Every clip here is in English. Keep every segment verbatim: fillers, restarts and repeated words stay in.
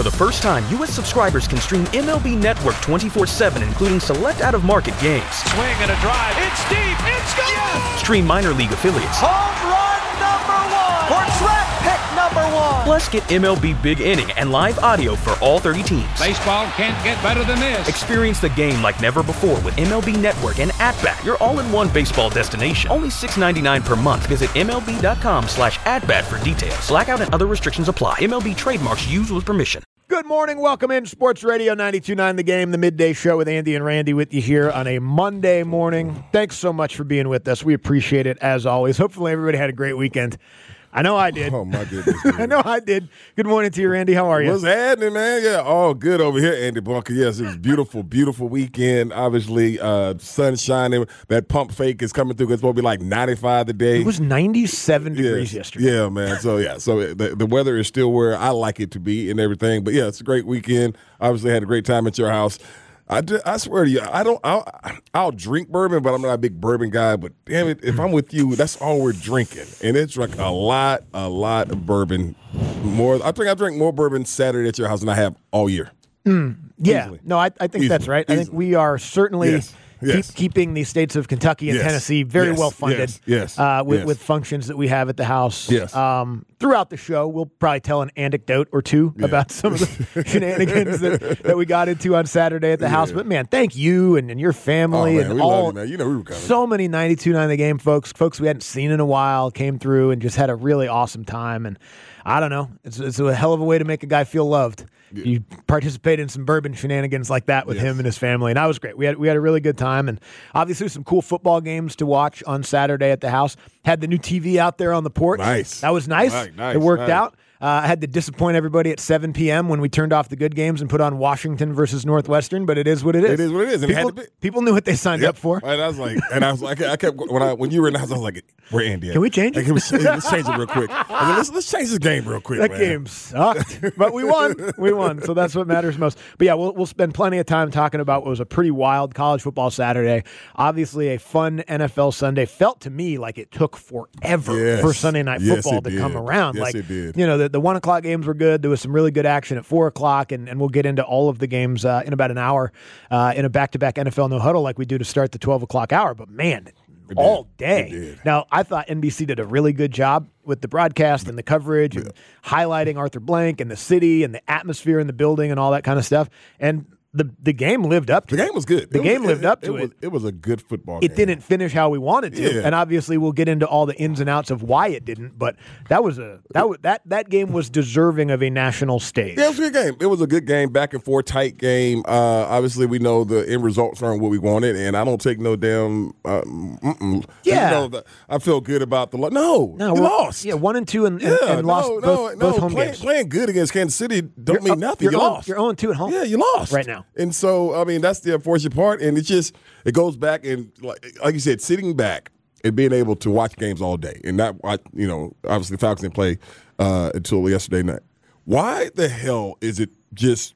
For the first time, U S subscribers can stream M L B Network twenty-four seven, including select out-of-market games. Swing and a drive. It's deep. It's gone. Yes. Stream minor league affiliates. Home run number one. For draft pick number one. Plus, get M L B Big Inning and live audio for all thirty teams. Baseball can't get better than this. Experience the game like never before with M L B Network and At-Bat, your all-in-one baseball destination. Only six dollars and ninety-nine cents per month. Visit M L B dot com slash at-bat for details. Blackout and other restrictions apply. M L B trademarks used with permission. Good morning. Welcome in Sports Radio ninety-two point nine The Game, the midday show with Andy and Randy with you here on a Monday morning. Thanks so much for being with us. We appreciate it as always. Hopefully everybody had a great weekend. I know I did. Oh, my goodness. I know I did. Good morning to you, Randy. How are you? What's happening, man? Yeah, all good over here, Andy Bunker. Yes, it was beautiful, beautiful weekend. Obviously, uh, sun shining. That pump fake is coming through. It's supposed to be like ninety-five today. It was ninety-seven degrees yes. yesterday. Yeah, man. So, yeah, so the, the weather is still where I like it to be and everything. But, yeah, it's a great weekend. Obviously, had a great time at your house. I, did, I swear to you, I don't. I'll, I'll drink bourbon, but I'm not a big bourbon guy. But damn it, if I'm with you, that's all we're drinking, and it's like a lot, a lot of bourbon. More, I think I drank more bourbon Saturday at your house than I have all year. Mm, yeah, Easily. no, I, I think Easily. that's right. I Easily. think we are certainly. Yes. Yes. Keep, keeping the states of Kentucky and yes. Tennessee very yes. well funded yes. Yes. Uh, with, yes. with functions that we have at the house. Yes. Um, throughout the show, we'll probably tell an anecdote or two yeah. about some of the shenanigans that, that we got into on Saturday at the yeah. house. But, man, thank you and, and your family oh, man, and we all. Love you, man. You know we were coming. So many ninety-two point nine The Game folks, folks we hadn't seen in a while, came through and just had a really awesome time. And I don't know, it's, it's a hell of a way to make a guy feel loved. Yeah. You participate in some bourbon shenanigans like that with yes. him and his family, and that was great. We had we had a really good time, and obviously some cool football games to watch on Saturday at the house. Had the new T V out there on the porch. Nice. That was nice. Right, nice it worked nice. out. Uh, I had to disappoint everybody at seven p.m. when we turned off the good games and put on Washington versus Northwestern, but it is what it is. It is what it is. And people, it had to be. people knew what they signed yep. up for. And I was like, and I was like, I kept when I when you were in the house, I was like, where Andy at? Can we change it? Like, can we, let's change it real quick. I said, let's let's change this game real quick. That man. game sucked, but we won. We won, so that's what matters most. But yeah, we'll we'll spend plenty of time talking about what was a pretty wild college football Saturday. Obviously, a fun N F L Sunday. Felt to me like it took forever yes. for Sunday Night yes, Football to did. come around. Yes, like it did. you know, the, the one o'clock games were good. There was some really good action at four o'clock, and, and we'll get into all of the games uh, in about an hour uh, in a back-to-back N F L no huddle like we do to start the twelve o'clock hour. But man, it all did. day. It did. Now, I thought N B C did a really good job with the broadcast and the coverage and highlighting Arthur Blank and the city and the atmosphere in the building and all that kind of stuff. And the the game lived up to The it. game was good. The it game was, lived it, up to it. it. Was, it was a good football It game. didn't finish how we wanted to, Yeah. and obviously we'll get into all the ins and outs of why it didn't. But that was a that was, that that game was deserving of a national stage. Yeah, it was a good game. It was a good game, back and forth, tight game. Uh, obviously, we know the end results aren't what we wanted, and I don't take no damn. Uh, mm-mm. Yeah, you know, the, I feel good about the lo- no. No, you we're- lost. Yeah, one and two, and, and, Yeah, and lost no, both, no, both no. home Playing, games. playing good against Kansas City don't You're mean up- nothing. You're You oh- lost. You're oh two at home. Yeah, you lost right now. And so, I mean, that's the unfortunate part. And it just it goes back and like like you said, sitting back and being able to watch games all day and not watch. You know, obviously Falcons didn't play uh, until yesterday night. Why the hell is it just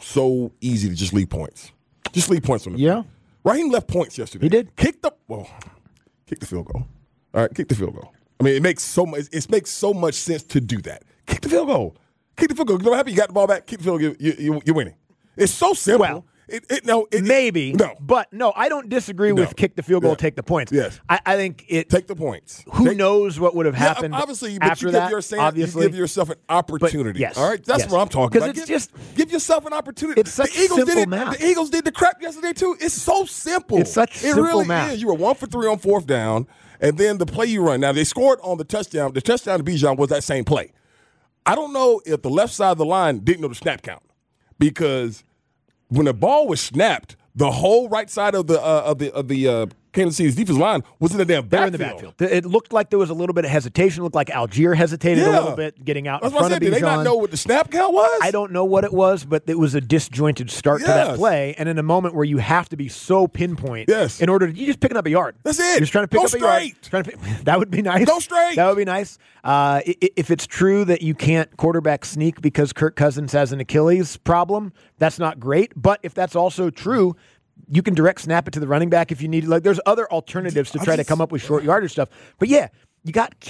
so easy to just leave points? Just leave points on the Yeah. field. Raheem left points yesterday. He did. Kick the well, kick the field goal. All right, kick the field goal. I mean, it makes so much. It makes so much sense to do that. Kick the field goal. Kick the field goal. You know what happens? You got the ball back. Kick the field goal. You, you, you're winning. It's so simple. Well, it, it, no, it, Maybe, no. but no, I don't disagree with No. kick the field goal, Yeah. take the points. Yes. I, I think it. Take the points. Who Take- knows what would have Yeah, happened obviously, but after you give, that? yourself, obviously, you give yourself an opportunity. yes, all right, that's yes. what I'm talking 'Cause about. it's give, just- give yourself an opportunity. It's such the Eagles simple did it. math. The Eagles did the crap yesterday too. It's so simple. It's such it simple really math. Is. You were one for three on fourth down, and then the play you run. Now they scored on the touchdown. The touchdown to Bijan was that same play. I don't know if the left side of the line didn't know the snap count because when the ball was snapped, the whole right side of the uh, of the of the uh, Kansas City's defensive line was in the damn they're backfield. in the backfield. It looked like there was a little bit of hesitation. It looked like Algier hesitated a Yeah. little bit, getting out That's in what I front said. of Did they not Bijan. know what the snap count was? I don't know what it was, but it was a disjointed start to that Yes. play. And in a moment where you have to be so pinpoint, Yes. in order to you just picking up a yard. That's it. You're just trying to pick Go up a yard. straight. Trying to pick, that would be nice. Go straight. That would be nice. Uh, i- i- if it's true that you can't quarterback sneak because Kirk Cousins has an Achilles problem, that's not great. But if that's also true, you can direct snap it to the running back if you need. Like, there's other alternatives to I try to just- come up with short yardage stuff. But yeah, you got cute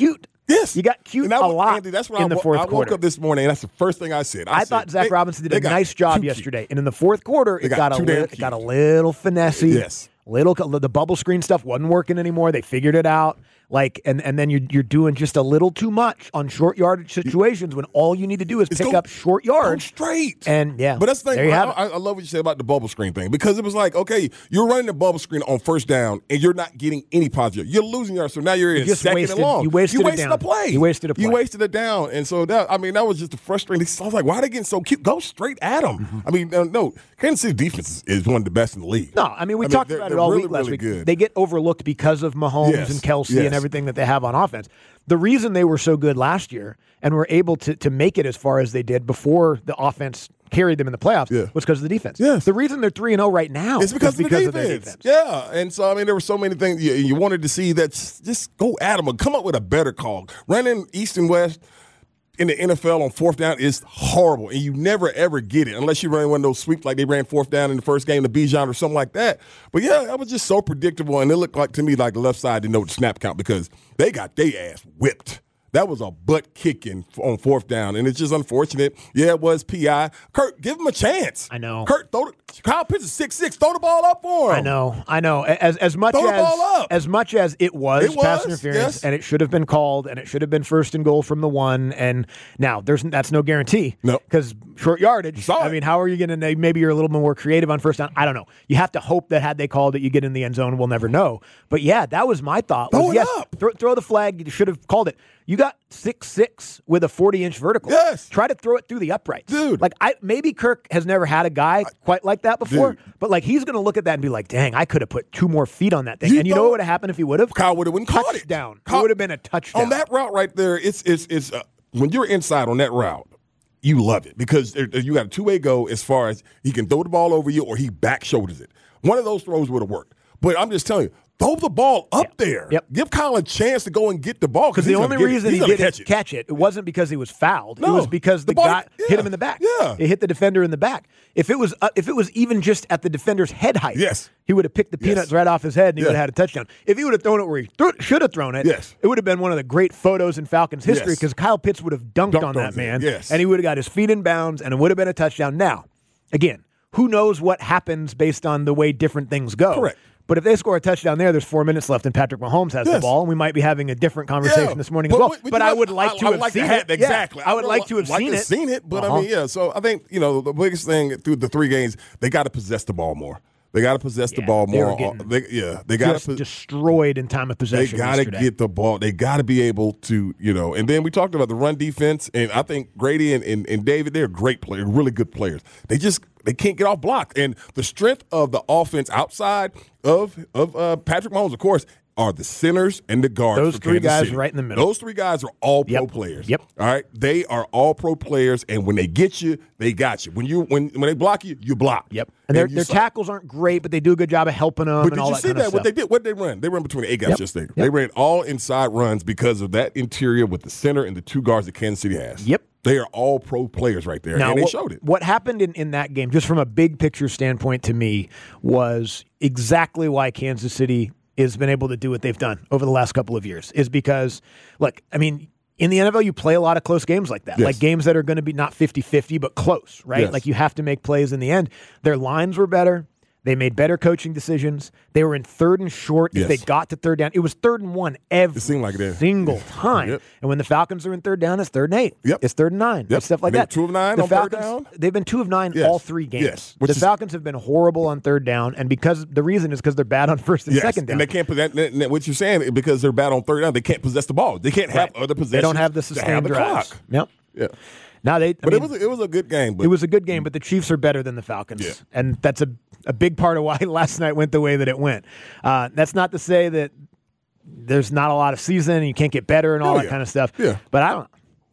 Yes. You got cute and that a was, lot Andy, that's what in I, the wo- fourth I woke quarter. up this morning, and that's the first thing I said. I, I said, thought Zach they, Robinson did they a got nice job too cute. yesterday. And in the fourth quarter, They it got got, a too little, damn it got a cute. little finessey. Yes. Little the bubble screen stuff wasn't working anymore. They figured it out. Like and, and then you're you're doing just a little too much on short yardage situations when all you need to do is It's pick go- up short Go yards. straight. And yeah, but that's the thing. there you I, have it. I, I love what you said about the bubble screen thing because it was like, okay, you're running the bubble screen on first down and you're not getting any positive. You're losing yards, so now you're in just second wasted- and long. you wasted you it wasted down. a play. You wasted a play. You wasted it down, and so that I mean that was just a frustrating. I was like, why are they getting so cute? Go straight at them. Mm-hmm. I mean, uh, no, Kansas City defense is one of the best in the league. No, I mean we talked they're- about they're it all really, week last really week. Good. They get overlooked because of Mahomes Yes, and Kelsey yes. and everything that they have on offense. The reason they were so good last year and were able to to make it as far as they did before the offense carried them in the playoffs Yeah. was because of the defense. Yes. The reason they're three and oh right now It's because, is of, because the of their defense. defense. Yeah, and so I mean, there were so many things you, you wanted to see that just, just go at them or come up with a better call. Running east and west in the N F L on fourth down is horrible, and you never ever get it unless you run one of those sweeps like they ran fourth down in the first game to Bijan or something like that. But yeah, that was just so predictable, and it looked like to me like the left side didn't know the snap count because they got their ass whipped. That was a butt kicking on fourth down, and it's just unfortunate. Yeah, it was P I. Kurt, give him a chance. I know. Kurt, throw the, Kyle Pitts is six six. Throw the ball up for him. I know, I know. As as much Throw the as ball up. as much as it was, It was, pass interference, yes. and it should have been called, and it should have been first and goal from the one. And now there's that's no guarantee. No. because short yardage. Saw I it. mean, how are you going to? Maybe you're a little more creative on first down. I don't know. You have to hope that had they called it, you get in the end zone. We'll never know. But yeah, that was my thought. Throw was, it yes, up. Throw, throw the flag. You should have called it. You got six six with a forty inch vertical. Yes. Try to throw it through the uprights, Dude. Like I maybe Kirk has never had a guy quite like that before, Dude. but like he's going to look at that and be like, "Dang, I could have put two more feet on that thing." You and you know know- what would have happened if he would have? Kyle would have went and caught it. Touchdown. Kyle- It would have been a touchdown On that route right there, it's it's it's uh, when you're inside on that route, you love it because there, you got a two way go as far as he can throw the ball over you or he back shoulders it. One of those throws would have worked. But I'm just telling you, throw the ball up Yep. there. Yep. Give Kyle a chance to go and get the ball Because the only reason he didn't didn't catch it. catch it, it wasn't because he was fouled. It No. was because the, The ball- guy yeah. hit him in the back. Yeah. It hit the defender in the back. If it was uh, if it was even just at the defender's head height, Yes. he would have picked the peanuts Yes. right off his head and he Yeah. would have had a touchdown. If he would have thrown it where he th- should have thrown it, Yes. it would have been one of the great photos in Falcons history Yes. because Kyle Pitts would have dunked, Dunked on on that it, man, yes. and he would have got his feet in bounds, and it would have been a touchdown. Now, again, who knows what happens based on the way different things go? Correct. But if they score a touchdown there, there's four minutes left, and Patrick Mahomes has the Yes. ball, and we might be having a different conversation Yeah. this morning But as well. what- But, what I you would know, like I- to I have like seen to have- it. Yeah. Exactly. I would like to have like seen to it. seen it. But Uh-huh. I mean, yeah. So I think you know the biggest thing through the three games, they got to possess the ball more. They got to possess the Yeah, ball they were more. getting They, yeah, they got Just to. destroyed in time of They possession. got to yesterday. get the ball. They got to be able to, you know. And then we talked about the run defense, and I think Grady and, and, and David, they're great players, really good players. They just they can't get off block, and the strength of the offense outside of of uh, Patrick Mahomes, of course, are the centers and the guards. Those for three Kansas guys City. right in the middle. Those three guys are all pro Yep. players. Yep. All right, they are all pro players, and when they get you, they got you. When you when when they block you, you block. Yep. And their, you their saw- tackles aren't great, but they do a good job of helping them but and did all you that see kind that? of What stuff. they did? What they ran? They ran between the A gaps Yep. yesterday. Yep. They ran all inside runs because of that interior with the center and the two guards that Kansas City has. Yep. They are all pro players right there, Now, and they what, showed it. what happened in, in that game, just from a big picture standpoint to me, was exactly why Kansas City has been able to do what they've done over the last couple of years. Is because, look, I mean, in the N F L, you play a lot of close games like that, Yes. like games that are going to be not fifty-fifty, but close, right? Yes. Like you have to make plays in the end. Their lines were better. They made better coaching decisions. They were in third and short. If Yes. they got to third down, it was third and one every seemed like it. single time. Yep. And when the Falcons are in third down, it's third and eight. Yep. It's third and nine. Yep. It's stuff like And they were that. two of nine the on third Falcons, down? They've been two of nine Yes. all three games. Yes. Which The is- Falcons have been horrible on third down, and because the reason is because they're bad on first and Yes. second down. And they can't possess. and- and What you're saying because they're bad on third down, they can't possess the ball. They can't have Right. other possessions. They don't have the to sustained the drives. clock. Yep. Yeah. Now they, I But mean, it was a, it was a good game. But it was a good game, but the Chiefs are better than the Falcons, Yeah. and that's a a big part of why last night went the way that it went. Uh, that's not to say that there's not a lot of season and you can't get better and all Oh, that yeah. kind of stuff. Yeah. But I don't.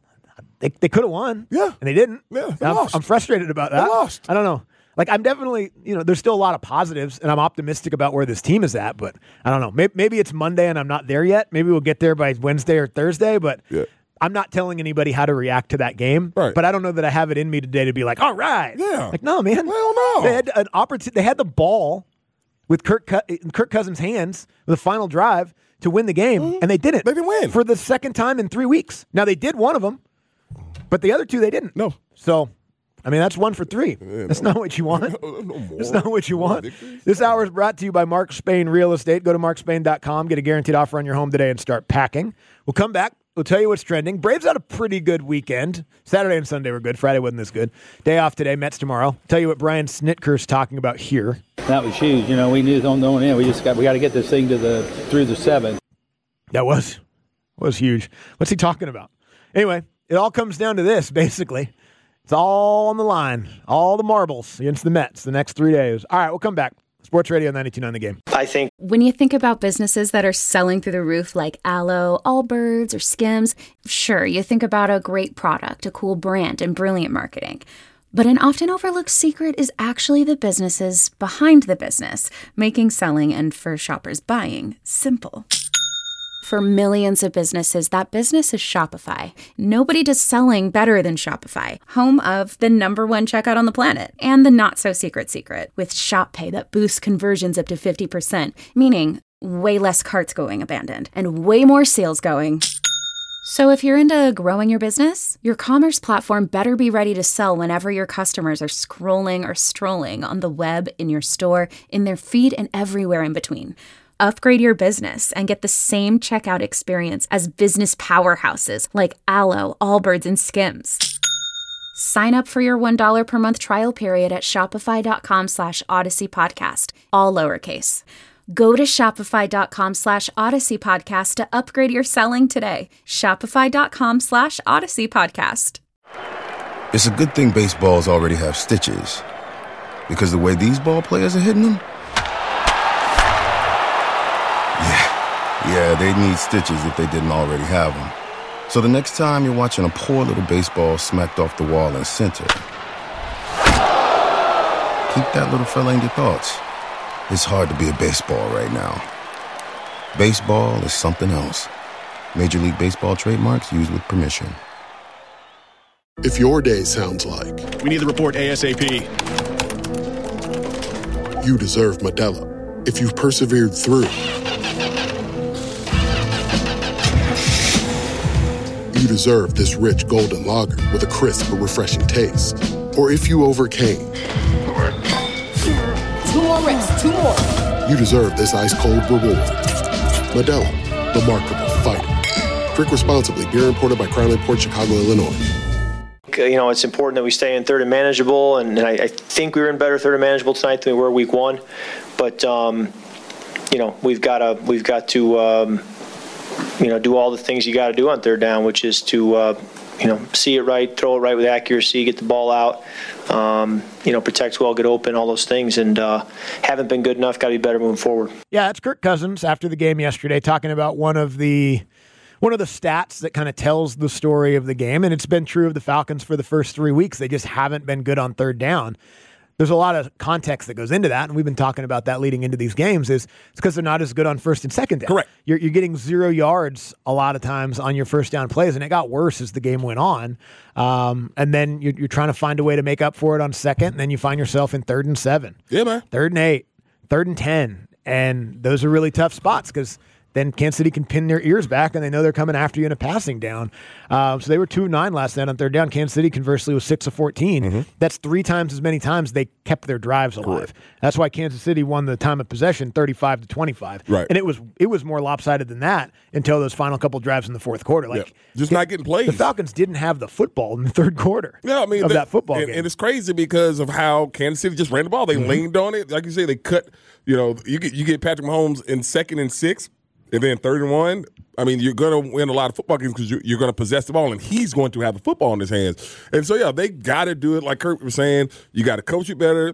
They they could have won. Yeah. And they didn't. Yeah, they And I'm, lost. I'm frustrated about that. lost. I don't know. Like I'm definitely, you know, there's still a lot of positives, and I'm optimistic about where this team is at. But I don't know. Maybe, maybe it's Monday and I'm not there yet. Maybe we'll get there by Wednesday or Thursday. But Yeah. I'm not telling anybody how to react to that game. Right. But I don't know that I have it in me today to be like, all right. Yeah. Like no, man. Hell no. They had an opportunity. They had the ball with Kirk, in Kirk Cousins' hands with the final drive. to win the game, mm-hmm. and they didn't. They didn't win. For the second time in three weeks. Now, they did one of them, but the other two they didn't. No. So, I mean, that's one for three. Yeah, that's no, not what you want. No, no more. That's not what you want. Victories. This hour is brought to you by Mark Spain Real Estate. Go to mark spain dot com, get a guaranteed offer on your home today, and start packing. We'll come back. We'll tell you what's trending. Braves had a pretty good weekend. Saturday and Sunday were good. Friday wasn't as good. Day off today. Mets tomorrow. Tell you what Brian Snitker's talking about here. That was huge. You know, we knew on going in. We just got we got to get this thing to the through the seventh. That was was huge. What's he talking about? Anyway, it all comes down to this. Basically, it's all on the line. All the marbles against the Mets the next three days. All right, we'll come back. Sports Radio ninety-two point nine The Game. I think when you think about businesses that are selling through the roof like Aloe, Allbirds, or Skims, sure, you think about a great product, a cool brand, and brilliant marketing. But an often overlooked secret is actually the businesses behind the business, making selling and for shoppers buying simple. For millions of businesses, that business is Shopify. Nobody does selling better than Shopify, home of the number one checkout on the planet, and the not-so-secret secret, with Shop Pay that boosts conversions up to fifty percent, meaning way less carts going abandoned, and way more sales going. So if you're into growing your business, your commerce platform better be ready to sell whenever your customers are scrolling or strolling on the web, in your store, in their feed, and everywhere in between. Upgrade your business and get the same checkout experience as business powerhouses like Aloe, Allbirds, and Skims. Sign up for your one dollar per month trial period at shopify.com slash Odyssey Podcast, all lowercase. Go to shopify.com slash Odyssey Podcast to upgrade your selling today. Shopify.com slash Odyssey Podcast. It's a good thing baseballs already have stitches, because the way these ball players are hitting them, yeah, they need stitches if they didn't already have them. So the next time you're watching a poor little baseball smacked off the wall in center, keep that little fella in your thoughts. It's hard to be a baseball right now. Baseball is something else. Major League Baseball trademarks used with permission. If your day sounds like we need the report ASAP, you deserve Modelo. If you've persevered through, you deserve this rich golden lager with a crisp but refreshing taste. Or if you overcame. Two more reps, two more. You deserve this ice-cold reward. Modelo, the Remarkable Fighter. Drink responsibly. Beer imported by Crown Imports, Chicago, Illinois. You know, it's important that we stay in third and manageable, and, and I, I think we were in better third and manageable tonight than we were week one. But um, you know, we've got to we've got to um, you know do all the things you got to do on third down, which is to uh, you know see it right, throw it right with accuracy, get the ball out, um, you know, protect well, get open, all those things, and uh, haven't been good enough. Got to be better moving forward. Yeah, it's Kirk Cousins after the game yesterday talking about one of the. One of the stats that kind of tells the story of the game, and it's been true of the Falcons for the first three weeks. They just haven't been good on third down. There's a lot of context that goes into that, and we've been talking about that leading into these games. Is it's because they're not as good on first and second down. Correct. You're, you're getting zero yards a lot of times on your first down plays, and it got worse as the game went on. Um, and then you're, you're trying to find a way to make up for it on second, and then you find yourself in third and seven. Yeah, man. Third and eight, third and ten, and those are really tough spots because then Kansas City can pin their ears back, and they know they're coming after you in a passing down. Uh, so they were two of nine last night on third down. Kansas City, conversely, was six of fourteen. Mm-hmm. That's three times as many times they kept their drives alive. Correct. That's why Kansas City won the time of possession thirty-five to twenty-five. Right. And it was it was more lopsided than that until those final couple drives in the fourth quarter. Like yeah. Just not getting plays. The Falcons didn't have the football in the third quarter yeah, I mean, of they, that football and, game. And it's crazy because of how Kansas City just ran the ball. They mm-hmm. leaned on it. Like you say, they cut, you know, you get, you get Patrick Mahomes in second and six. And then third and one, I mean, you're going to win a lot of football games because you're, you're going to possess the ball, and he's going to have the football in his hands. And so, yeah, they got to do it like Kirk was saying. You got to coach it better.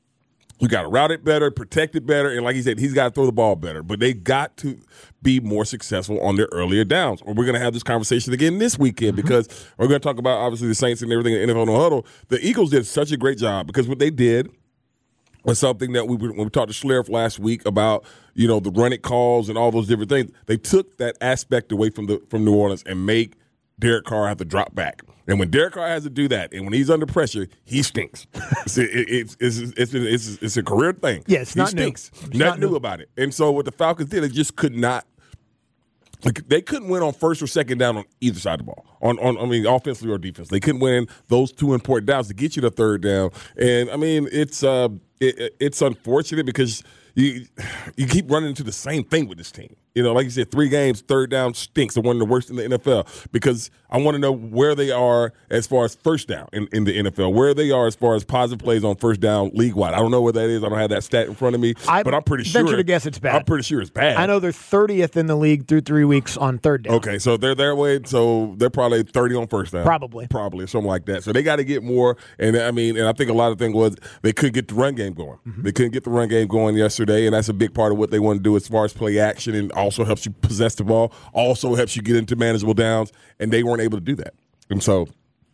You got to route it better, protect it better. And like he said, he's got to throw the ball better. But they got to be more successful on their earlier downs. Or we're going to have this conversation again this weekend mm-hmm. because we're going to talk about, obviously, the Saints and everything in N F L No Huddle. The Eagles did such a great job because what they did was something that we when we talked to Schlereth last week about, you know, the run it calls and all those different things. They took that aspect away from the from New Orleans and make Derek Carr have to drop back. And when Derek Carr has to do that, and when he's under pressure, he stinks. it's, it, it's, it's, it's, it's, it's a career thing. Yeah, it's he not stinks. new. It's Nothing not new new about it. And so what the Falcons did, they just could not Like, they couldn't win on first or second down on either side of the ball. On, on I mean, offensively or defense, they couldn't win those two important downs to get you the third down. And I mean, it's uh, it, it's unfortunate because you you keep running into the same thing with this team. You know, like you said, three games, third down stinks. They're one of the worst in the N F L because I want to know where they are as far as first down in, in the N F L, where they are as far as positive plays on first down league-wide. I don't know what that is. I don't have that stat in front of me, I but I'm pretty sure. venture to guess it's bad. I'm pretty sure it's bad. I know they're thirtieth in the league through three weeks on third down. Okay, so they're their way, so they're probably thirty on first down. Probably. Probably, or something like that. So they got to get more, and I mean, and I think a lot of the thing was they couldn't get the run game going. Mm-hmm. They couldn't get the run game going yesterday, and that's a big part of what they want to do as far as play action, and also helps you possess the ball, also helps you get into manageable downs, and they weren't able to do that. And so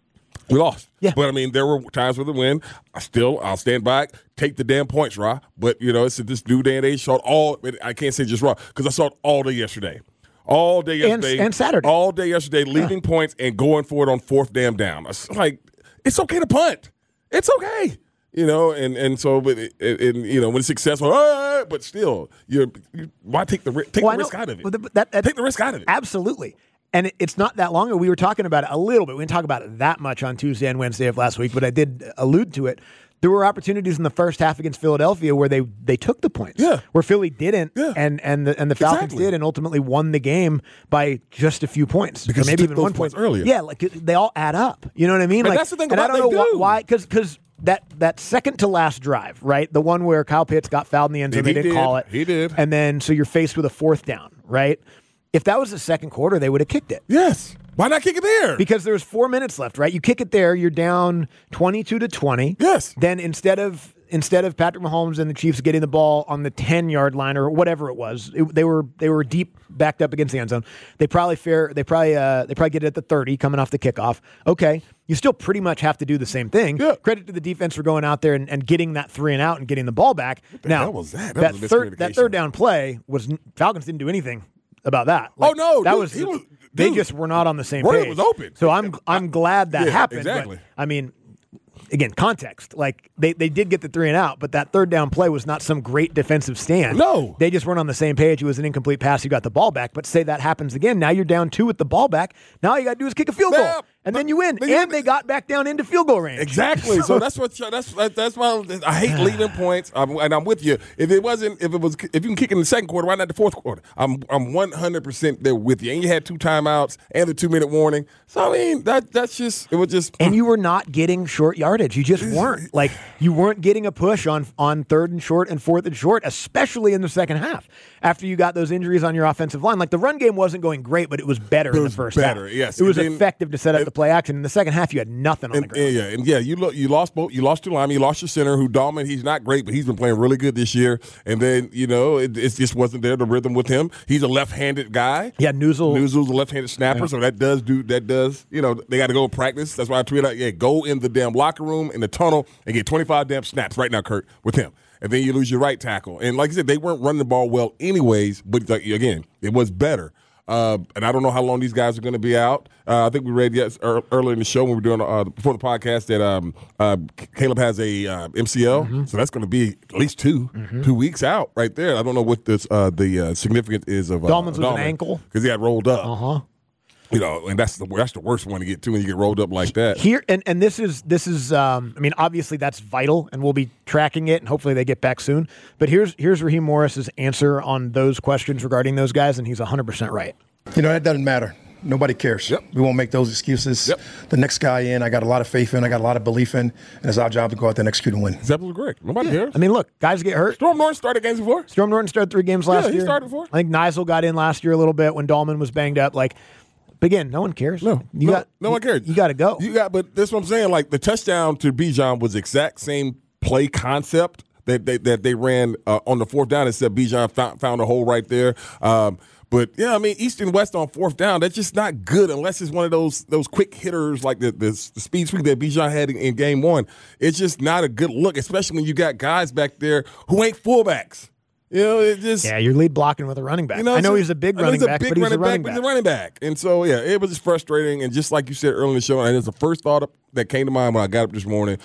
we lost. Yeah. But, I mean, there were times with the win. I still, I'll stand back, take the damn points, Ra. But, you know, it's this new day and age. Saw it all, I can't say just Ra, because I saw it all day yesterday. All day yesterday. And, and Saturday. All day yesterday, leaving yeah. points and going for it on fourth damn down. It's like, it's okay to punt. It's okay. You know, and, and so, but it, it, and, you know, when it's successful, ah, but still, you're, you why take the take well, the risk out of it? Well, that, that, take the risk out of it. Absolutely. And it, it's not that long ago. We were talking about it a little bit. We didn't talk about it that much on Tuesday and Wednesday of last week, but I did allude to it. There were opportunities in the first half against Philadelphia where they they took the points. Yeah. Where Philly didn't, yeah. and and the and the Falcons exactly. did, and ultimately won the game by just a few points, because or maybe even those one points point earlier. Yeah, like they all add up. You know what I mean? But like, that's the thing and about I don't they know do. why, because because that that second to last drive, right, the one where Kyle Pitts got fouled in the end zone, He they didn't did. call it. He did. And then so you're faced with a fourth down, right? If that was the second quarter, they would have kicked it. Yes. Why not kick it there? Because there was four minutes left, right? You kick it there, you're down twenty-two to twenty. Yes. Then instead of instead of Patrick Mahomes and the Chiefs getting the ball on the ten-yard line or whatever it was, it, they were they were deep backed up against the end zone. They probably fair they probably uh, they probably get it at the thirty coming off the kickoff. Okay, you still pretty much have to do the same thing. Yeah. Credit to the defense for going out there and, and getting that three and out and getting the ball back. What the now hell was that? That was a third that miscommunication. third down play was Falcons didn't do anything about that. Like, Oh, no, that dude, was, he was- they dude, just were not on the same Roy page. was open. So I'm I'm glad that Yeah, happened. exactly. But, I mean, again, context. Like they, they did get the three and out, but that third down play was not some great defensive stand. No. They just weren't on the same page. It was an incomplete pass. You got the ball back. But say that happens again. Now you're down two with the ball back. Now all you got to do is kick a field goal. Yeah, and but- then you win. but you- And they got back down into field goal range. Exactly. So that's what that's that's why I hate leaving points. I'm, and I'm with you. If it wasn't, if it was, if you can kick in the second quarter, why not the fourth quarter? I'm I'm one hundred percent there with you. And you had two timeouts and the two minute warning. So I mean that that's just it was just. And you were not getting short yardage. You just weren't. Like you weren't getting a push on on third and short and fourth and short, especially in the second half. After you got those injuries on your offensive line, like the run game wasn't going great, but it was better It in was the first better, half. yes. It was And then- effective to set up and- the play action. In the second half, you had nothing on And, the ground. and yeah, and yeah, you look, you lost both. You lost two linemen. You lost your center, who Dahlman. He's not great, but he's been playing really good this year. And then you know, it, it just wasn't there the rhythm with him. He's a left-handed guy. Yeah, Newsel. Newsel's a left-handed snapper, Yeah. so that does do that does. You know, they got to go practice. That's why I tweeted out, yeah, go in the damn locker room in the tunnel and get twenty-five damn snaps right now, Kurt, with him. And then you lose your right tackle. And like I said, they weren't running the ball well anyways, but like, again, it was better. Uh, and I don't know how long these guys are going to be out. Uh, I think we read yes, er, earlier in the show when we were doing uh, before the podcast that um, uh, Caleb has a uh, M C L, Mm-hmm. so that's going to be at least two mm-hmm. two weeks out right there. I don't know what this, uh, the uh, significance is of uh, Dahlman's was an ankle because he got rolled up. Uh huh. You know, and that's the that's the worst one to get to when you get rolled up like that. Here and, and this is this is um, I mean obviously that's vital and we'll be tracking it and hopefully they get back soon. But here's here's Raheem Morris's answer on those questions regarding those guys, and he's one hundred percent right. You know, that doesn't matter. Nobody cares. Yep. We won't make those excuses. Yep. The next guy in, I got a lot of faith in, I got a lot of belief in, and it's our job to go out there and execute and win. Zeppelin correct. Nobody cares. I mean, look, guys get hurt. Storm Norton started games before. Storm Norton started three games last Yeah, he year. started before. I think Neisel got in last year a little bit when Dahlman was banged up. Like, but again, no one cares. No, you no, got no one cares. You got to go. You got, but that's what I'm saying. Like the touchdown to Bijan was the exact same play concept that they that they ran uh, on the fourth down. Except Bijan found, found a hole right there. Um, But yeah, I mean, East and West on fourth down, that's just not good unless it's one of those those quick hitters like the, the, the speed sweep that Bijan had in, in game one. It's just not a good look, especially when you got guys back there who ain't fullbacks. You know, it just yeah, you're lead blocking with a running back. You know, I know so- he's a big I know running he's a back, big but he's a running running back, back. but he's a running back. And so yeah, it was just frustrating. And just like you said earlier in the show, and it's the first thought that came to mind when I got up this morning.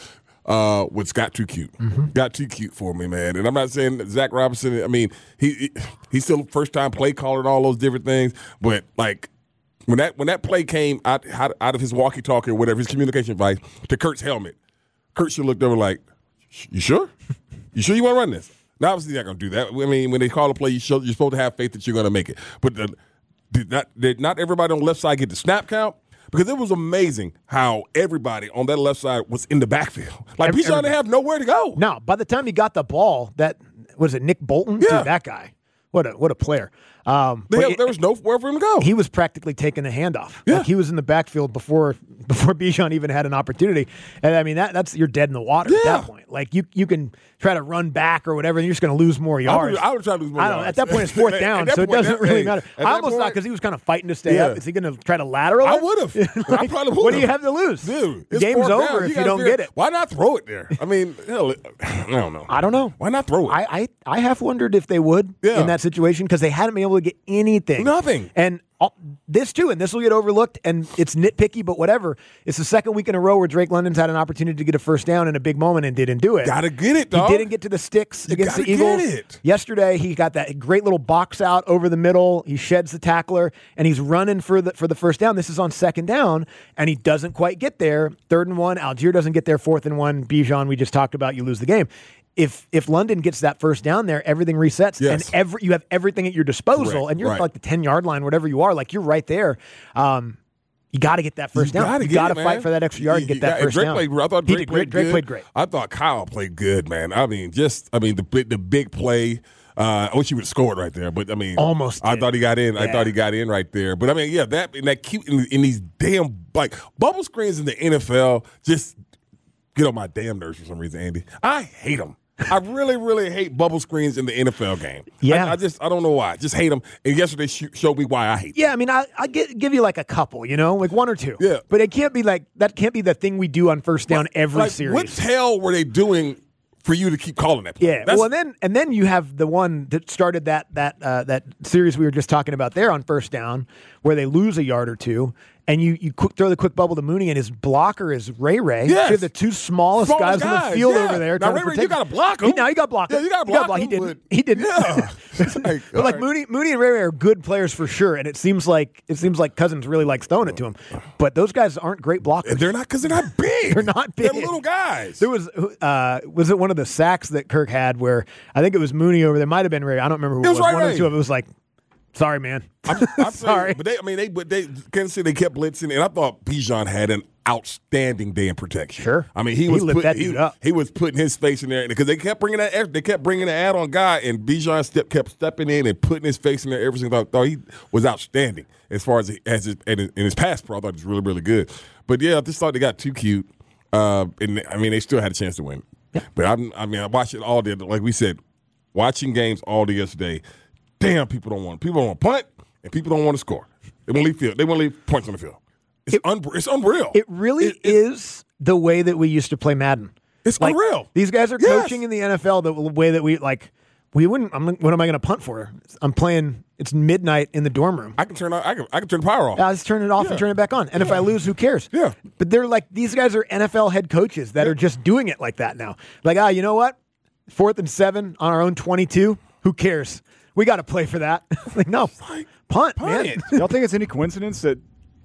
uh, was got too cute. Mm-hmm. Got too cute for me, man. And I'm not saying that Zach Robinson, I mean, he he's still a first-time play caller and all those different things, but, like, when that when that play came out, out of his walkie-talkie or whatever, his communication device, to Kurt's helmet, Kurt should looked over like, you sure? You sure you want to run this? Now, obviously, they're not going to do that. I mean, when they call a play, you show, you're supposed to have faith that you're going to make it. But the, did not, did not everybody on the left side get the snap count? Because it was amazing how everybody on that left side was in the backfield. Like, Bijan didn't have nowhere to go. No, by the time he got the ball, that was it Nick Bolton? Yeah. Dude, that guy. What a what a player. Um, They have, it, there was nowhere for him to go. He was practically taking a handoff. Yeah. Like he was in the backfield before before Bijan even had an opportunity. And I mean that that's you're dead in the water yeah. at that point. Like you you can try to run back or whatever, and you're just going to lose more yards. I would, I would try to lose more I don't yards. know. At that point, it's fourth down, so it point, doesn't that, really hey, matter. at I that almost point, thought because he was kind of fighting to stay yeah. up. Is he going to try to lateral? I it? would have. like, I probably would. What do you have to lose, dude? The game's over down. if you, you don't figure, get it. Why not throw it there? I mean, hell, I don't know. I don't know. Why not throw it? I I, I half wondered if they would Yeah. in that situation because they hadn't been able to get anything. Nothing. And all, this too, and this will get overlooked, and it's nitpicky, but whatever. It's the second week in a row where Drake London's had an opportunity to get a first down in a big moment and didn't do it. Gotta get it, dog. He didn't get to the sticks You against the gotta Eagles. get it. Yesterday, he got that great little box out over the middle. He sheds the tackler, and he's running for the for the first down. This is on second down, and he doesn't quite get there. Third and one. Algier doesn't get there. Fourth and one. Bijan, we just talked about, you lose the game. If if London gets that first down there, everything resets, Yes. and every you have everything at your disposal, Correct. and you're Right. like the ten-yard line, whatever you are, like you're right there. Um, you got to get that first You down. gotta You get got it, to fight man. for that extra yard and You- get that you got- first Drake down. Played, I thought He Drake did played great. Drake good. played great. I thought Kyle played good, man. I mean, just I mean the big the big play. Uh, I wish he would have scored right there, but I mean, Almost I did. thought he got in. I Yeah. thought he got in right there. But I mean, yeah, that and that cute in, in these damn like bubble screens in the N F L just get on my damn nerves for some reason, Andy. I hate them. I really, really hate bubble screens in the N F L game. Yeah. I, I just I don't know why. I just hate them. And yesterday sh- showed me why I hate them. Yeah, I mean, I I get, give you like a couple, you know, like one or two. Yeah. but it can't be like that. Can't be the thing we do on first down every Like, series. what the hell were they doing for you to keep calling that play? Yeah, That's- well, and then and then you have the one that started that that uh, that series we were just talking about there on first down, where they lose a yard or two, and you you quick, throw the quick bubble to Mooney, and his blocker is Ray Ray. Yes. So you have the two smallest, Smallest guys, on guys, the field yeah. over there. Now, trying to Ray Ray, protect you gotta block He, him. now you got blocked. Yeah, you gotta block He him, didn't. but- He didn't. Yeah. It's like, But all like right. Mooney, Mooney and Ray Ray are good players for sure, and it seems like it seems like Cousins really likes throwing it to him. But those guys aren't great blockers. They're not because they're not big. They're not big. They're little guys. There was uh, was it one of the sacks that Kirk had where I think it was Mooney over there. Might have been Ray. I don't remember who It it was was. Ray One or Ray. two of it was like, sorry, man. I'm, I'm Sorry. But they, I mean, they, but they, Kansas City, they kept blitzing, and I thought Bijan had an outstanding day in protection. Sure. I mean, he He was lit put, that he, dude up. he was putting his face in there because they kept bringing that, they kept bringing the add-on guy, and Bijan step kept stepping in and putting his face in there. Every single thought he was outstanding as far as as his, in his pass pro. I thought he was really, really good. But yeah, I just thought they got too cute, uh, and I mean, they still had a chance to win. Yeah. But I'm, I mean, I watched it all day. Like we said, watching games all day yesterday. Damn, people don't want people don't want to punt, and people don't want to score. They want to leave field. They want to leave points on the field. It's, It- un, it's unreal. It really It- it- is the way that we used to play Madden. It's Like, unreal. These guys are Yes. coaching in the N F L the way that we like. We wouldn't. I'm, what am I going to punt for? I'm playing. It's midnight in the dorm room. I can turn. I can. I can turn the power off. I'll just turn it off Yeah. and turn it back on. And if I lose, who cares? Yeah. But they're like, these guys are N F L head coaches that are just doing it like that now. Like, ah, you know what? Fourth and seven on our own twenty-two. Who cares? We got to play for that. Like, no, like, punt, punt man. it. Y'all think it's any coincidence that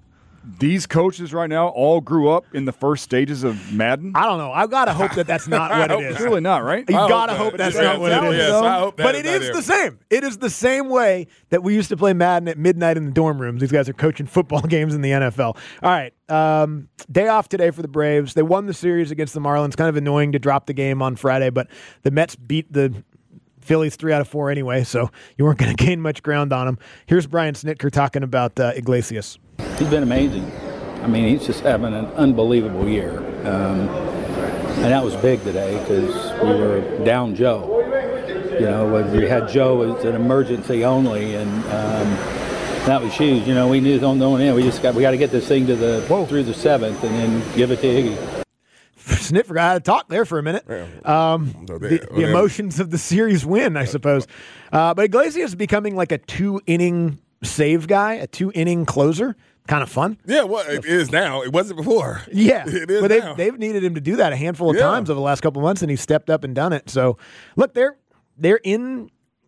these coaches right now all grew up in the first stages of Madden? I don't know. I got to hope that that's not what it is. Surely not, right? You I got to hope hope that- that's yeah, not what it is. yes, though. I hope that but is it not is it. the same. It is the same way that we used to play Madden at midnight in the dorm rooms. These guys are coaching football games in the N F L. All right. Um, day off today for the Braves. They won the series against the Marlins. Kind of annoying to drop the game on Friday, but the Mets beat the Phillies three out of four anyway, so you weren't going to gain much ground on them. Here's Brian Snitker talking about uh, Iglesias. He's been amazing. I mean, he's just having an unbelievable year. Um, and that was big today because we were down Joe. You know, we had Joe as an emergency only, and um, that was huge. You know, we knew on going in, we just got we got to get this thing to the Whoa. through the seventh, and then give it to Iggy. Snit forgot how to talk there for a minute. Um, So the, they- the emotions of the series win, I suppose. Uh, but Iglesias is becoming like a two-inning save guy, a two-inning closer. kind of fun. Yeah, well, it is now. It wasn't before. Yeah, it is but they've, now. they've needed him to do that a handful of Yeah. times over the last couple of months, and he's stepped up and done it. So, look, they're they're in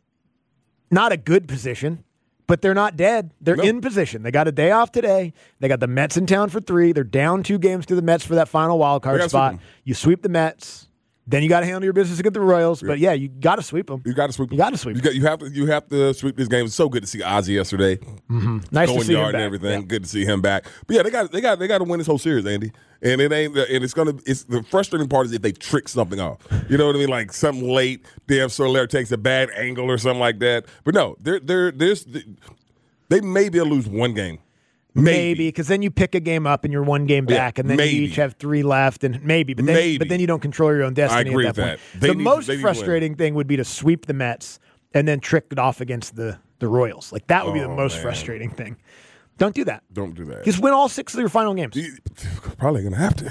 not a good position, but they're not dead. They're No. in position. They got a day off today. They got the Mets in town for three. They're down two games to the Mets for that final wild They card gotta spot. sweep 'em. You sweep the Mets, then you got to handle your business against the Royals. But yeah, you got to sweep them. You got to sweep. You got to sweep. You, got, you have to. You have to sweep this game. It's so good to see Ozzy yesterday. Mm-hmm. Nice going to see him yard back. and everything. Yeah. Good to see him back. But yeah, they got they got they got to win this whole series, Andy. And it ain't. And it's gonna. It's the frustrating part is if they trick something off. You know what I mean? Like something late. Dave Soler takes a bad angle or something like that. But no, they're they're there's they may be able to lose one game. Maybe, because then you pick a game up and you're one game Yeah, back, and then maybe. you each have three left, and maybe, but then, Maybe. but then you don't control your own destiny I agree at that with point. that. They the need- most they need to win. frustrating thing would be to sweep the Mets and then trick it off against the, the Royals. Like, that would be the Oh, most man. frustrating thing. Don't do that. Don't do that. Just win all six of your final games. Probably gonna have to.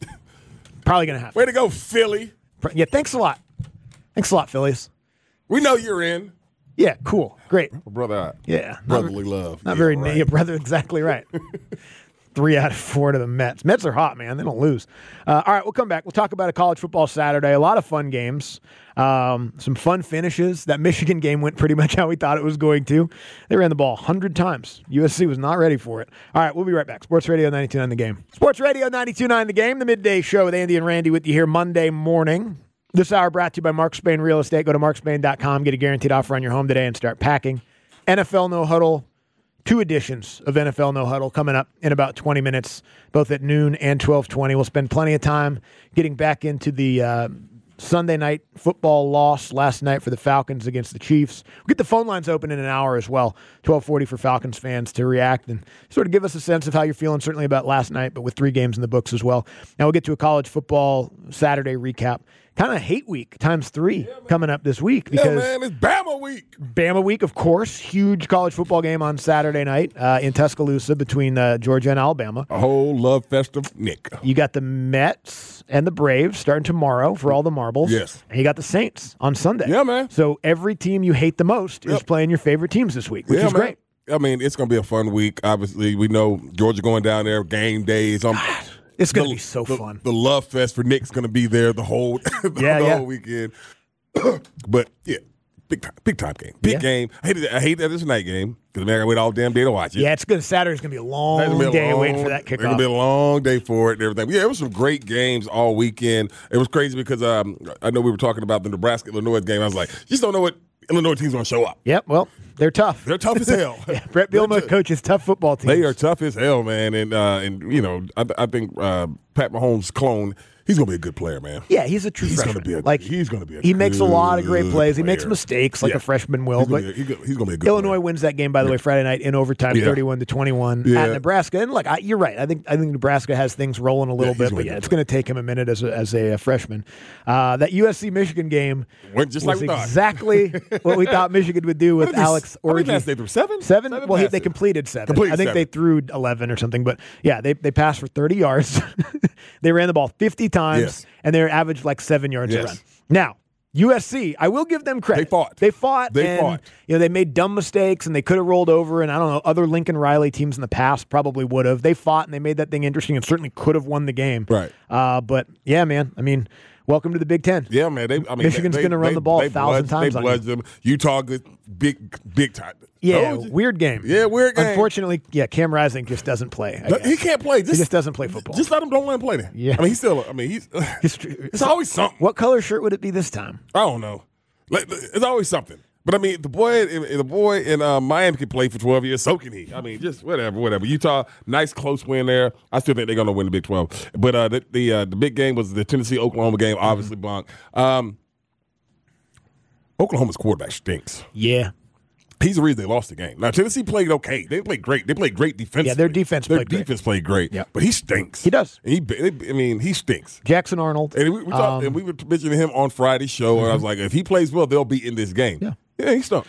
Probably going to have to. Way to go, Philly. Yeah, thanks a lot. Thanks a lot, Phillies. We know you're in. Yeah, cool. Great. Brother. Yeah. Brotherly love. Not Yeah, very, right. yeah, brother, exactly right. Three out of four to the Mets. Mets are hot, man. They don't lose. Uh, all right, we'll come back. We'll talk about a college football Saturday. A lot of fun games. Um, some fun finishes. That Michigan game went pretty much how we thought it was going to. They ran the ball one hundred times. U S C was not ready for it. All right, we'll be right back. Sports Radio ninety-two point nine The Game. Sports Radio ninety-two point nine The Game, the midday show with Andy and Randy with you here Monday morning. This hour brought to you by Mark Spain Real Estate. Go to mark spain dot com, get a guaranteed offer on your home today, and start packing. N F L No Huddle. Two editions of N F L No Huddle coming up in about twenty minutes, both at noon and twelve twenty. We'll spend plenty of time getting back into the uh, Sunday night football loss last night for the Falcons against the Chiefs. We'll get the phone lines open in an hour as well, twelve forty for Falcons fans to react and sort of give us a sense of how you're feeling, certainly about last night, but with three games in the books as well. Now we'll get to a college football Saturday recap. Kind of hate week times three yeah, coming up this week because yeah, man, it's Bama week. Bama week, of course. Huge college football game on Saturday night uh, in Tuscaloosa between uh, Georgia and Alabama. A whole love fest of Nick. You got the Mets and the Braves starting tomorrow for all the marbles. Yes. And you got the Saints on Sunday. Yeah, man. So every team you hate the most Yep. is playing your favorite teams this week, which yeah, is man. great. I mean, it's going to be a fun week. Obviously, we know Georgia going down there, game days. I'm, It's going to the- be so the, fun. The love fest for Nick's going to be there the whole, the, Yeah, the yeah. whole weekend. But yeah, big time, big time game, big Yeah. game. I hate it. I hate that it's a night game because man, I wait all damn day to watch it. Yeah, it's good. Saturday's going to be a long It's gonna be a day long- waiting for that It's gonna be a kickoff. long day for it and everything. But yeah, it was some great games all weekend. It was crazy because um, I know we were talking about the Nebraska Illinois game. I was like, you just don't know what Illinois team's going to show up. Yep, well, they're tough. They're tough as hell. Yeah, Brett Bielema coaches tough football teams. They are tough as hell, man. And uh, and you know, I, I think uh, Pat Mahomes' clone, he's gonna be a good player, man. Yeah, he's a true He's freshman. gonna be a like he's gonna be a he makes a lot of great good plays. He makes player. mistakes like Yeah. a freshman will, He's gonna, but be, he- he's gonna be a good Illinois player. wins that game, by the way, Friday night in overtime, Yeah. thirty-one to twenty-one Yeah. at Nebraska. And look, I, you're right. I think I think Nebraska has things rolling a little Yeah, he's bit, gonna but be yeah, a it's good going to take him a minute as a, as a, uh, freshman. Uh, that U S C Michigan game Went just like was we thought. exactly what we thought Michigan would do with What did they- Alex how many Orji. passes they threw? Seven? Seven? Seven well, he, they passes. completed seven. Completed I think seven. they threw eleven or something, but yeah, they they passed for thirty yards. They ran the ball fifty times, Yes. and they averaged like seven yards a Yes. run. Now, U S C, I will give them credit. They fought. They fought. They and, fought. You know, they made dumb mistakes, and they could have rolled over. And I don't know, other Lincoln Riley teams in the past probably would have. They fought, and they made that thing interesting, and certainly could have won the game. Right. Uh, but yeah, man. I mean, welcome to the Big Ten. Yeah, man. They, I mean, Michigan's they- gonna run they- the ball a they thousand bludged- times They on you. bludged them. Utah, good, big, big time. Yeah, Told you. weird game. Yeah, weird game. Unfortunately, yeah, Cam Rising just doesn't play. I No, guess. he can't play. Just, he just doesn't play football. Just let him. Don't let him play. Then. Yeah. I mean, he's still. I mean, he's. It's, It's always something. What color shirt would it be this time? I don't know. Like, it's always something. But I mean, the boy, the boy in uh, Miami can play for twelve years. So can he. I mean, just whatever, whatever. Utah, nice close win there. I still think they're going to win the Big twelve. But uh, the the, uh, the big game was the Tennessee Oklahoma game. Obviously, Bonk. Um, Oklahoma's quarterback stinks. Yeah. He's the reason they lost the game. Now Tennessee played okay. They played great. They played great defense. Yeah, their defense Their played great. defense played great. Yeah. But he stinks. He does. And he, I mean, he stinks. Jackson Arnold. And we, we talked, Um, and we were mentioning him on Friday's show, and I was like, if he plays well, they'll be in this game. Yeah. Yeah, he stunk.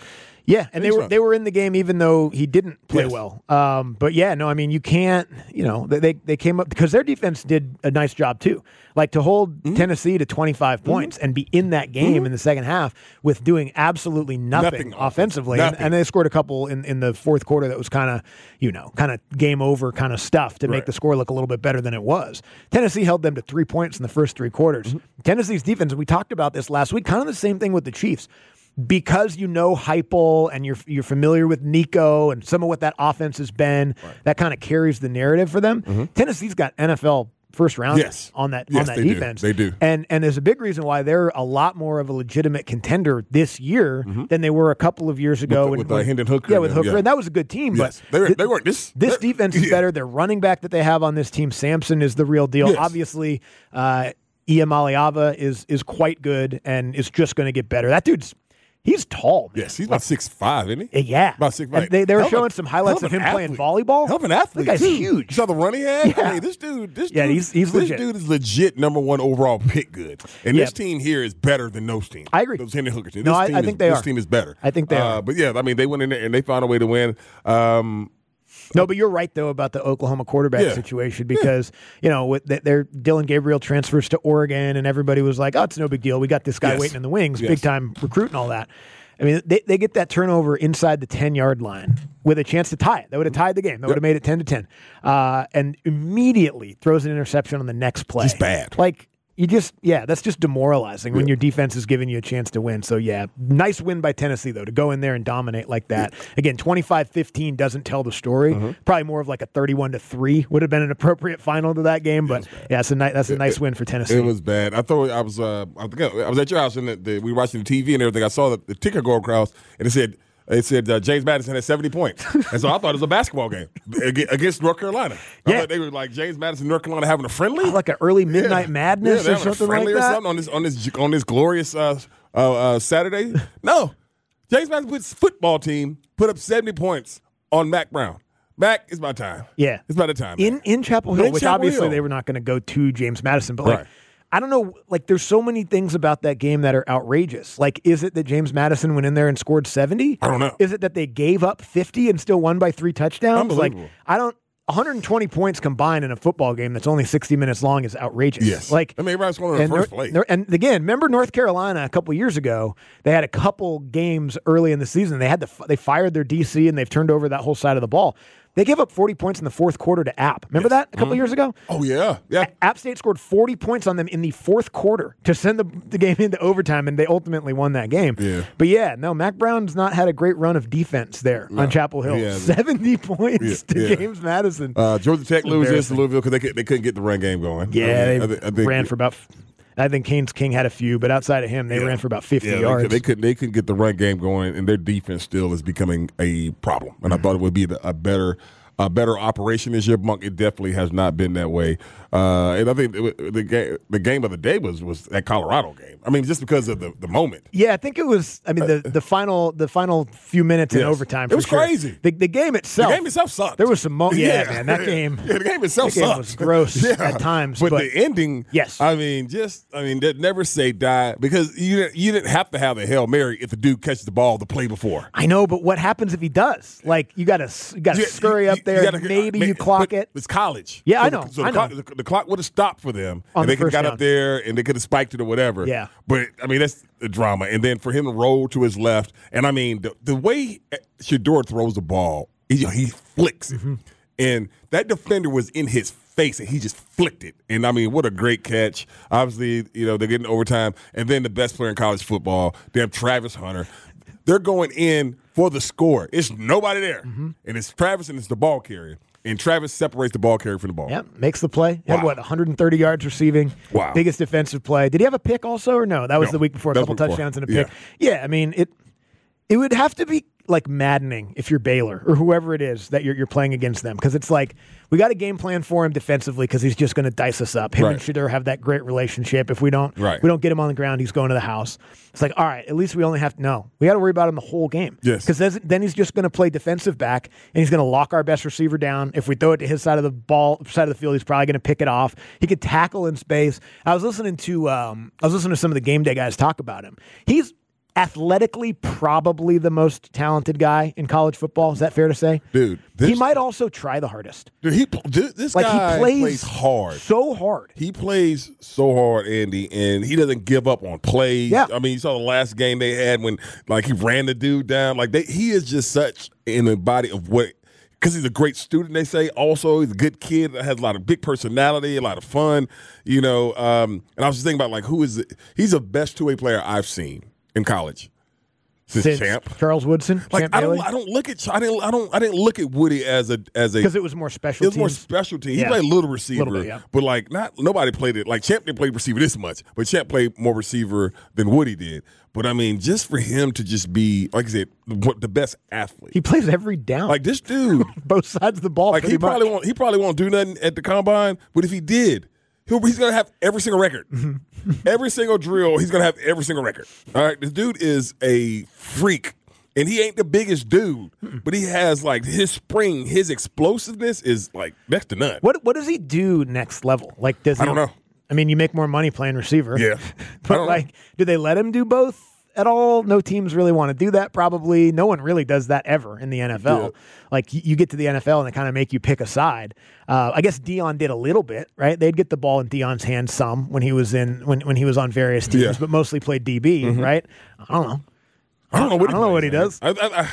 Yeah, and they were they were in the game even though he didn't play Yes. well. Um, but yeah, no, I mean you can't. You know, they they came up because their defense did a nice job too. Like to hold Mm-hmm. Tennessee to twenty-five points and be in that game Mm-hmm. in the second half with doing absolutely nothing, Nothing offensively, Nothing. And, and they scored a couple in, in the fourth quarter that was kind of you know kind of game over kind of stuff to make Right. the score look a little bit better than it was. Tennessee held them to three points in the first three quarters. Mm-hmm. Tennessee's defense, and we talked about this last week, kind of the same thing with the Chiefs. Because you know Heupel and you're you're familiar with Nico and some of what that offense has been, that kind of carries the narrative for them. Tennessee's got N F L first round Yes. on that Yes, on that they do. defense. They do. And and there's a big reason why they're a lot more of a legitimate contender this year than they were a couple of years ago. With, when- with uh, when- Hendon Hooker. Yeah, and with them, Hooker. yeah. And that was a good team. Yes. But They were- thi- they weren't- this- this they're- defense is yeah. better. Their running back that they have on this team, Sampson, is the real deal. Yes. Obviously, uh, Iam Aliava is is quite good and is just going to get better. That dude's he's tall. Man. Yes, he's about six five, isn't he? Yeah, About six And five. They, they were Hell of a- showing some highlights hell of of him an playing athlete. volleyball. Hell of an athlete. That guy's too. huge. You saw the run he had? Yeah. I mean, this dude, this Yeah, dude, he's- he's this legit. dude is legit number one overall pick good. And Yeah. this team here is better than those teams. I agree. Those Hendon Hooker teams. No, This I- team I is- think they this are. team is better. I think they uh, are. But yeah, I mean, they went in there and they found a way to win. Um, No, but you're right though about the Oklahoma quarterback Yeah. situation because you know with th- their Dylan Gabriel transfers to Oregon and everybody was like, "Oh, it's no big deal. We got this guy Yes. waiting in the wings, Yes. big time recruit and all that." I mean, they, they get that turnover inside the ten yard line with a chance to tie it. That would have tied the game. That would have made it ten to ten, uh, and immediately throws an interception on the next play. He's bad. Like. You just, yeah, that's just demoralizing when Yeah. your defense is giving you a chance to win. So, yeah, nice win by Tennessee, though, to go in there and dominate like that. Again, twenty-five fifteen doesn't tell the story. Mm-hmm. Probably more of like a thirty-one to three would have been an appropriate final to that game. But, yeah, it's a ni- that's a nice win for Tennessee. It was bad. I thought I was. Uh, I, think I was at your house and the, the, we were watching the T V and everything. I saw the, the ticker go across and it said. It said uh, James Madison had seventy points, and so I thought it was a basketball game ag- against North Carolina. I Yeah. thought they were like James Madison, North Carolina having a friendly, like an early Midnight yeah. Madness yeah, they or having a something like friendly or that. something on this on this on this glorious uh, uh, uh, Saturday. No, James Madison put his football team put up seventy points on Mac Brown. Mac, it's about time. Yeah. it's about the time. in in Chapel Hill, In which Chapel obviously Hill. they were not going to go to James Madison, but like Right. I don't know, like there's so many things about that game that are outrageous. Like, is it that James Madison went in there and scored seventy? I don't know. Is it that they gave up fifty and still won by three touchdowns? Like, Unbelievable. I don't. one hundred twenty points combined in a football game that's only sixty minutes long is outrageous. Yes. Like, I mean, everybody's scoring in the and first Nor- place. Nor- and again, remember North Carolina a couple years ago? They had a couple games early in the season. They had to f- they fired their D C and they've turned over that whole side of the ball. They gave up forty points in the fourth quarter to App. Remember that a couple years ago? Oh yeah, yeah. App State scored forty points on them in the fourth quarter to send the, the game into overtime, and they ultimately won that game. Yeah. But yeah, no, Mac Brown's not had a great run of defense there on Chapel Hill. he hasn't. seventy points Yeah, to yeah. James Madison. Uh, Georgia Tech It's loses embarrassing. to Louisville because they, could, they couldn't get the run game going. Yeah, I they mean, I thi- I think- ran for about. I think Canes King had a few, but outside of him, they Yeah. ran for about fifty yeah, yards. They, could, they couldn't. They couldn't get the run game going, and their defense still is becoming a problem. And I thought it would be a better. A better operation this year, Monk. It definitely has not been that way. Uh, and I think it, the game, the game of the day was was that Colorado game. I mean, just because of the, the moment. Yeah, I think it was. I mean, the, the final the final few minutes in Yes. overtime. It for was sure. crazy. The, the game itself. The game itself sucked. There was some. Mo- yeah, man, that game. Yeah, the game itself that game sucked. was gross Yeah. at times. But, But, the ending, Yes. I mean, just I mean, that never say die because you didn't- you didn't have to have the Hail Mary if the dude catches the ball the play before. I know, but what happens if he does? Like you got to you got to You- scurry you- up you there. gotta- maybe ma- you clock but it. It's college. Yeah, So I the- know, So I the, clock, know. the, the clock would have stopped for them, On and the they could have first got down. up there and they could have spiked it or whatever. Yeah. But I mean, that's the drama. And then for him to roll to his left, and I mean, the, the way Shedeur throws the ball, he, he flicks it, Mm-hmm. and that defender was in his face, and he just flicked it. And I mean, what a great catch! Obviously, you know they're getting overtime, and then the best player in college football, they have Travis Hunter. They're going in for the score. It's nobody there, Mm-hmm. and it's Travis and it's the ball carrier. And Travis separates the ball carrier from the ball. Yeah, makes the play. Had Wow. what one hundred thirty yards receiving. Wow. Biggest defensive play. Did he have a pick also or no? That was No, the week before. A that was couple week before. touchdowns and a pick. Yeah. Yeah, I mean it. It would have to be like maddening if you're Baylor or whoever it is that you're you're playing against them because it's like we got a game plan for him defensively because he's just going to dice us up. Him Right. and Shedeur have that great relationship. If we don't, Right. we don't get him on the ground, he's going to the house. It's like all right, at least we only have to know we got to worry about him the whole game. Yes. because then he's just going to play defensive back and he's going to lock our best receiver down. If we throw it to his side of the ball, side of the field, he's probably going to pick it off. He could tackle in space. I was listening to um, I was listening to some of the game day guys talk about him. He's athletically probably the most talented guy in college football. Is that fair to say? Dude, this, he might also try the hardest. Dude, he dude, this like guy he plays, plays hard. So hard. He plays so hard, Andy, and he doesn't give up on plays. Yeah. I mean, you saw the last game they had when like he ran the dude down. Like they, he is just such in the body of what because he's a great student, they say. Also, he's a good kid that has a lot of big personality, a lot of fun, you know. Um, and I was just thinking about like who is it? He's the best two-way player I've seen in college. Since, Since Champ, Charles Woodson, like Champ I don't, Bailey? I don't look at, I didn't, I don't, I didn't look at Woody as a, as a because it was more special. It was teams. more special team. He Yeah. played little receiver, Little bit, yeah. but like not nobody played it. Like Champ didn't play receiver this much, but Champ played more receiver than Woody did. But I mean, just for him to just be, like I said, what the best athlete. He plays every down. Like this dude, both sides of the ball. like he pretty probably much. won't, he probably won't do nothing at the combine. But if he did, he'll, he's gonna have every single record, every single drill. He's gonna have every single record. All right, this dude is a freak. And he ain't the biggest dude, but he has like his spring, his explosiveness is like next to none. What What does he do next level? Like, does he, I don't know. I mean, you make more money playing receiver. Yeah, but like, know. do they let him do both at all? No teams really want to do that. Probably no one really does that ever in the N F L. Yeah. Like, you get to the N F L and they kind of make you pick a side. Uh, I guess Deion did a little bit, right? They'd get the ball in Deion's hands some when he was in when when he was on various teams, Yeah. but mostly played D B, Mhm. right? I don't know. I don't know what I he, don't know plays, what he man. does. I, I, I,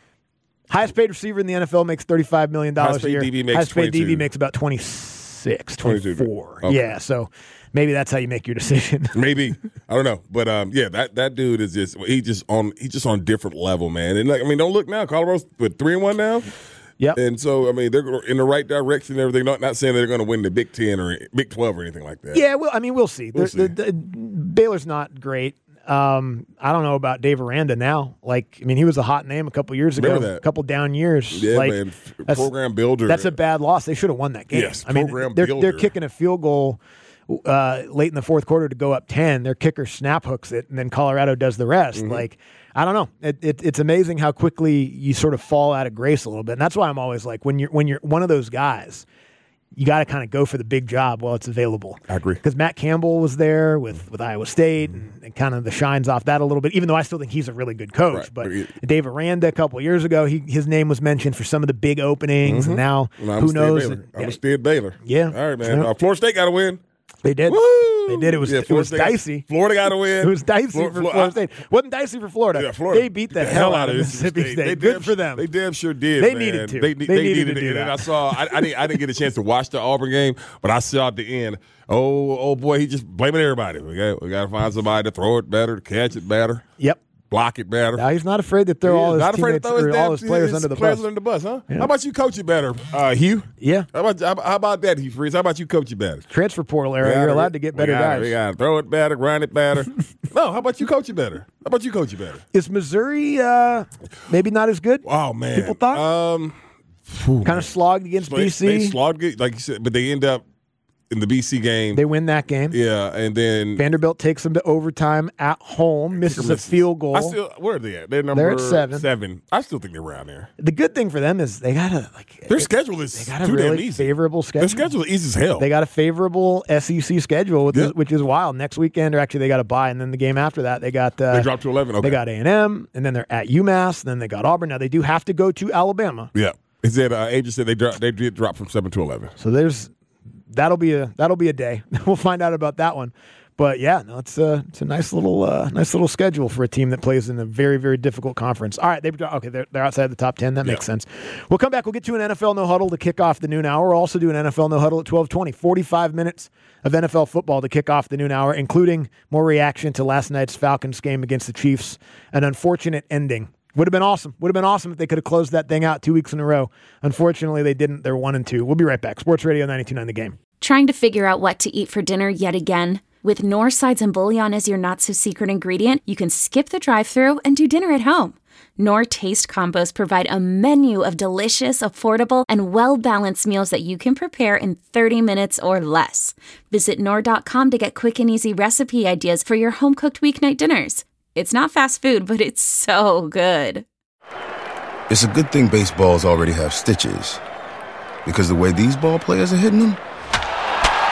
Highest paid receiver in the N F L makes thirty-five million dollars a Highest paid year. D B makes Highest paid D B twenty-two. makes about twenty-six, twenty-two. twenty-four. Okay. Yeah, so maybe that's how you make your decision. Maybe I don't know, but um, yeah, that, that dude is just he just on he just on a different level, man. And like I mean, don't look now. Colorado's with three and one now. Yep. And so I mean, they're in the right direction and everything. Not not saying they're going to win the Big Ten or Big Twelve or anything like that. Yeah, well, I mean, we'll see. We'll The- see. the- the- Baylor's not great. Um, I don't know about Dave Aranda now. Like, I mean, he was a hot name a couple years ago. Remember that. A couple down years. Yeah, like, man. F- that's- program builder. That's a bad loss. They should have won that game. Yes, I mean, program they're, builder. they're kicking a field goal uh, late in the fourth quarter to go up ten. Their kicker snap hooks it, and then Colorado does the rest. Mm-hmm. Like, I don't know. It, it, it's amazing how quickly you sort of fall out of grace a little bit. And that's why I'm always like, when you're when you're one of those guys, you got to kind of go for the big job while it's available. I agree. Because Matt Campbell was there with, with Iowa State, and, and kind of the shines off that a little bit, even though I still think he's a really good coach. Right. But But he- Dave Aranda, a couple of years ago, he, his name was mentioned for some of the big openings, and now Well, I'm who staying knows? Baylor. I'm Yeah, a stay at Baylor. Yeah. All right, man. Yeah. Uh, Florida State got to win. they did. Woo! They did. It was Yeah, it Florida was State got- dicey. Florida got to win. It was dicey Flor- for Flor- Florida I- State. Wasn't dicey for Florida. Yeah, Florida. They beat the, hell out of Mississippi State. They Good damn- for them. They damn sure did. They man. needed to. They, They they needed needed to do it. that. And I saw. I, I didn't. I didn't get a chance to watch the Auburn game, but I saw at the end. Oh, oh boy, he just blaming everybody. We got. We got to find somebody to throw it better, to catch it better, Yep. block it better. Now he's not afraid to throw He all is his not afraid to teammates throw his, or damn- all his players his under the players bus. under the bus, huh? Yeah. How about you coach it better, uh, Hugh? Yeah. How about how, how about that, Hugh Freeze? How about you coach it better? Transfer portal era. We You're gotta- allowed to get better we gotta, guys. We got to throw it better, grind it better. No, how about you coach it better? How about you coach it better? Is Missouri uh, maybe not as good? Oh man, People thought? um, phew, Kind of slogged against they, B C. They slogged it, like you said, but they end up in the B C game. They win that game. yeah, and then Vanderbilt takes them to overtime at home, misses a misses. field goal. I still, where are they at? They're number They're at seven. Seven. I still think they're around there. the good thing for them is they got a like Their it- schedule is they got a too damn really easy. favorable schedule. Their schedule is easy as hell. They got a favorable S E C schedule, which, Yeah. is, which is wild. Next weekend, or actually, they got a bye, and then the game after that, they got uh, They dropped to eleven. Okay. They got A and M, and then they're at UMass, and then they got Auburn. Now they do have to go to Alabama, yeah. It said uh, agent said they dropped. They did drop from seven to eleven. so there's that'll be a that'll be a day. We'll find out about that one. But yeah, no, it's a it's a nice little uh, nice little schedule for a team that plays in a very very difficult conference. All right, they okay, they're they're outside the top ten. That makes Yeah. sense. We'll come back. We'll get to an N F L no huddle to kick off the noon hour. We'll also do an N F L no huddle at twelve twenty. forty-five minutes of N F L football to kick off the noon hour, including more reaction to last night's Falcons game against the Chiefs. An unfortunate ending. Would have been awesome. Would have been awesome if they could have closed that thing out two weeks in a row. Unfortunately, they didn't. They're one and two. We'll be right back. Sports Radio ninety-two point nine The Game. Trying to figure out what to eat for dinner yet again? With Knorr sides and bouillon as your not-so-secret ingredient, you can skip the drive-thru and do dinner at home. Knorr Taste Combos provide a menu of delicious, affordable, and well-balanced meals that you can prepare in thirty minutes or less. Visit Knorr dot com to get quick and easy recipe ideas for your home-cooked weeknight dinners. It's not fast food, but it's so good. It's a good thing baseballs already have stitches. Because the way these ball players are hitting them?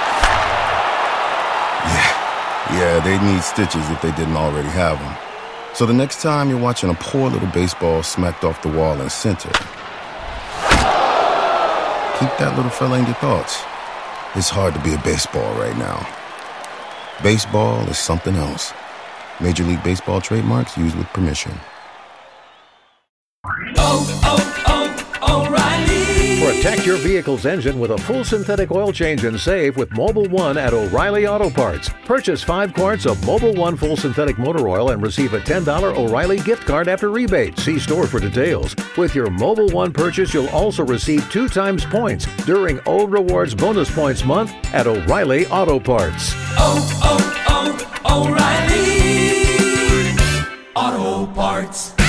Yeah, yeah, they need stitches if they didn't already have them. So the next time you're watching a poor little baseball smacked off the wall in center, keep that little fella in your thoughts. It's hard to be a baseball right now. Baseball is something else. Major League Baseball trademarks used with permission. Oh, oh, oh, O'Reilly! Protect your vehicle's engine with a full synthetic oil change and save with Mobil one at O'Reilly Auto Parts. Purchase five quarts of Mobil one full synthetic motor oil and receive a ten dollars O'Reilly gift card after rebate. See store for details. With your Mobil one purchase, you'll also receive two times points during O Rewards Bonus Points Month at O'Reilly Auto Parts. Oh, oh, oh, O'Reilly Auto Parts.